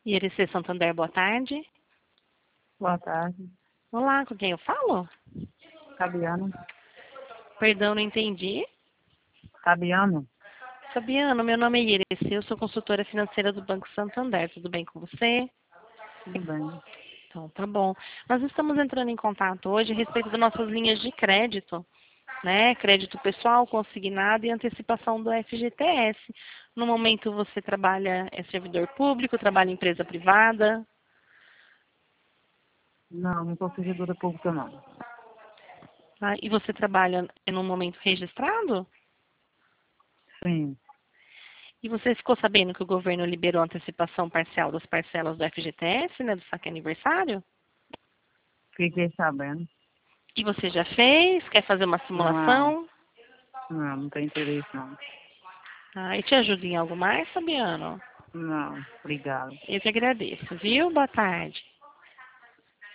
IRC Santander, boa tarde. Boa tarde. Olá, com quem eu falo? Fabiano. Perdão, não entendi. Fabiano? Fabiano, meu nome é IRC, eu sou consultora financeira do Banco Santander. Tudo bem com você? Tudo bem. Então, tá bom. Nós estamos entrando em contato hoje a respeito das nossas linhas de crédito, né? Crédito pessoal, consignado e antecipação do FGTS. No momento você trabalha, é servidor público, trabalha em empresa privada? Não sou servidora pública, não. Tá? E você trabalha em um momento registrado? Sim. E você ficou sabendo que o governo liberou a antecipação parcial das parcelas do FGTS, né, do saque aniversário? Fiquei sabendo. E você já fez? Quer fazer uma Não, simulação? não tem interesse, não. Ah, e te ajuda em algo mais, Fabiano? Não, obrigado. Eu que agradeço, viu? Boa tarde.